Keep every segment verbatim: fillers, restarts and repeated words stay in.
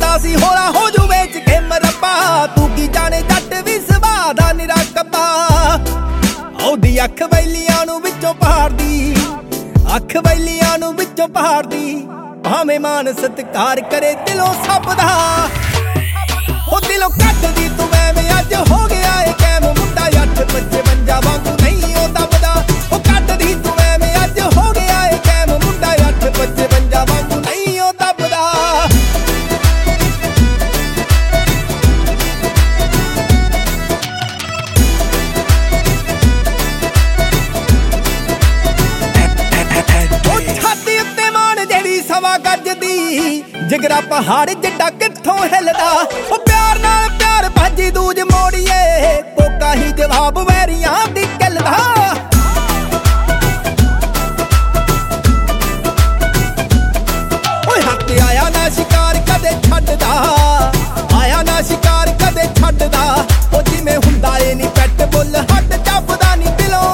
ਕਹਿੰਦਾ ਸੀ ਹੋਲਾ ਹੋ ਜੂ ਵੇਚ ਕੇ ਮਰੱਬਾ। ਤੂੰ ਕੀ ਜਾਣੇ ਜੱਟ ਵੀ ਸੁਭਾਅ ਦਾ ਨਿਰਾ ਕੱਬਾ। ਉਹਦੀ ਅੱਖ ਵੈਲੀਆਂ ਨੂੰ ਵਿੱਚੋਂ ਪਹਾੜਦੀ, ਅੱਖ ਵੈਲੀਆਂ ਨੂੰ ਵਿੱਚੋਂ ਪਹਾੜਦੀ। ਭਾਵੇਂ ਮਾਨ ਸਤਿਕਾਰ ਕਰੇ ਦਿਲੋਂ ਸਭ ਦਾ, ਉਹ ਦਿਲੋਂ ਕੱਢਦੀ ਤੂੰ ਐਵੇਂ ਅੱਜ ਹੋ ਗਿਆ ਏ ਕੈਮ। ਮੁੰਡਾ ਅੱਠ ਪਚਵੰਜਾ ਵਾਂਗੂ ਨਹੀਂ ਉਹ ਦੱਬਦਾ। ਉਹ ਕੱਢਦੀ ਤੂੰ ਐਵੇਂ ਅੱਜ ਹੋ ਗਿਆ ਏ ਕੈਮ। ਮੁੰਡਾ ਅੱਠ ਪਚਵੰਜਾ ਵਾਂਗੂ ਨਹੀਂ ਉਹ ਦੱਬਦਾ। ਉਹ ਛਾਤੀ ਉੱਤੇ ਮਾਣ ਜਿਹੜੀ ਸਵਾ ਗੱਜ ਦੀ, ਜਿਗਰਾ ਪਹਾੜ ਜਿੱਡਾ ਕਿੱਥੋਂ ਹਿੱਲਦਾ। ਉਹ ਪਿਆਰ ਨਾਲ ਪਿਆਰ ਭਾਜੀ ਦੂਜ ਮੋੜੀਏ, ਕੋਕਾ ਹੀ ਜਵਾਬ ਵੈਰੀਆਂ ਦੀ ਗੱਲ ਦਾ। ਓਏ ਹੱਥ ਆਇਆ ਨਾ ਸ਼ਿਕਾਰ ਕਦੇ ਛੱਡਦਾ, ਆਇਆ ਨਾ ਸ਼ਿਕਾਰ ਕਦੇ ਛੱਡਦਾ। ਉਹ ਜਿਵੇਂ ਹੁੰਦਾ ਏ ਨੀ ਪੈਟ ਬੁੱਲ ਹੱਡ ਚੱਬਦਾ ਨੀ ਦਿਲੋਂ।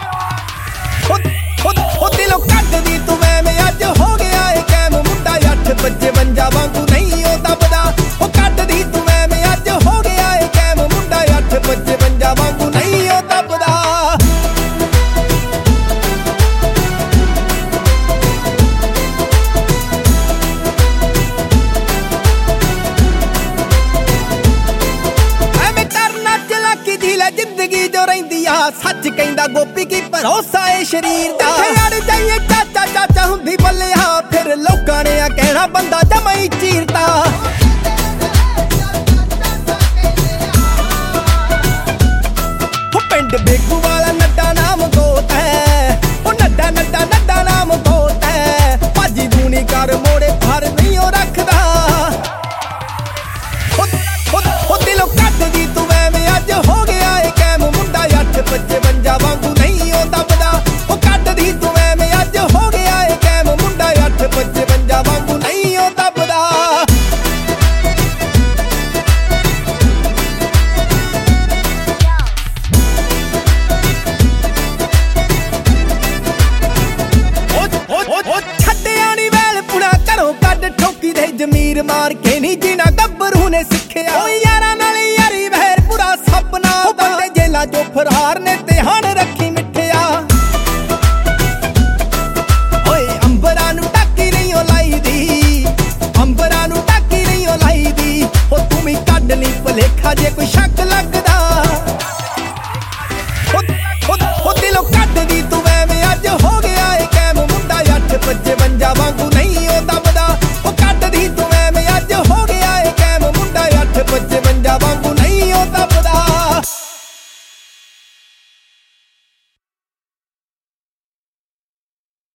ਉਹ ਦਿਲੋਂ ਕੱਢਦੀ ਤੂੰ ਐਵੇਂ ਅੱਜ ਹੋ ਗਿਆ ਏ ਕੈਮ। ਮੁੰਡਾ ਅੱਠ ਪਚਵੰਜਾ ਵਾਂਗੂ ਨਹੀਂ ਉਹ ਦੱਬਦਾ। ਉਹ ਕੱਢਦੀ ਤੂੰ ਐਵੇਂ ਅੱਜ ਹੋ ਗਿਆ ਏ ਕੈਮ। ਮੁੰਡਾ ਅੱਠ ਪਚਵੰਜਾ ਵਾਂਗੂ ਨਹੀਂ ਉਹ ਦੱਬਦਾ। ਐਵੇਂ ਕਰਨਾ ਚਲਾਕੀ ਦੀ ਲੈ ਜ਼ਿੰਦਗੀ ਜੋ ਰਹਿੰਦੀ ਆ। ਸੱਚ ਕਹਿੰਦਾ ਗੋਪੀ ਕੀ ਭਰੋਸਾ ਏ ਸ਼ਰੀਰ ਦਾ। ਅੜ ਜਾਈਏ ਚਾਚਾ ਚਾਚਾ ਹੁੰਦੀ ਬੱਲਿਆ, ਫਿਰ ਲੋਕਾਂ ਨੇ ਆ ਕਹਿਣਾ ਬੰਦਾ ਜਮਾ ਹੀ ਚੀਰਦਾ। ਉਹ ਪਿੰਡ ਬੇਗੂ ਵਾਲਾ ਨੱਡਾ ਨਾਮ ਗੋਤ ਹੈ। ਉਹ ਨੱਡਾ ਨੱਡਾ ਨੱਡਾ ਨਾਮ ਗੋਤ ਹੈ। ਭਾਜੀ ਦੂਣੀ ਕਰ ਮੋੜੇ ਭਰ ਨਹੀਂ ਉਹ ਰੱਖਦਾ। ਉਹ ਦਿਲੋਂ ਕੱਢਦੀ ਤੂੰ ਐਵੇਂ ਅੱਜ ਹੋ ਗਿਆ ਏ ਕੈਮ। ਮੁੰਡਾ ਅੱਠ ਪਚਵੰਜਾ ਵਾਂਗੂ ਨਹੀਂ ਉਹ ਦੱਬਦਾ। ਉਹ ਕੱਢਦੀ ਤੂੰ ਐਵੇਂ ਅੱਜ ਹੋ ਗਿਆ ਏ ਕੈਮ। ਮੁੰਡਾ ਅੱਠ ਪਚਵੰਜਾ ਵਾਂਗੂ ਨਹੀਂ ਉਹ ਦੱਬਦਾ। ਉਹ ਛੱਡਿਆ ਨੀ ਵੈਲ ਪੁਣਾ ਘਰੋਂ ਕੱਢ ਠੋਕੀ ਦੇ। ਜ਼ਮੀਰ ਮਾਰ ਕੇ ਨੀ ਜੀਣਾ ਗੱਭਰੂ ਨੇ ਸਿੱਖਿਆ। ਉਹ ਯਾਰਾਂ ਨਾਲ ਯਾਰੀ ਵਹਿਰ ਪੂਰਾ ਸਪਨਾ। ਉਹ ਬੰਦੇ ਜੇਲਾਂ ਚੋਂ ਫਰਾਰ ਨੇ ਤੇ ਹਣ ਰੱਖੀ ਮਿੱਠਿਆ। ਓਏ ਅੰਬਰਾਂ ਨੂੰ ਟਾਕੀ ਨਹੀਂ ਉਹ ਲਾਈਦੀ, ਅੰਬਰਾਂ ਨੂੰ ਟਾਕੀ ਨਹੀਂ ਉਹ ਲਾਈਦੀ। ਉਹ ਤੂੰ ਵੀ ਕੱਢ ਲਈ ਭੁਲੇਖਾ ਜੇ ਕੋਈ ਸ਼ੱਕ ਲੱਗ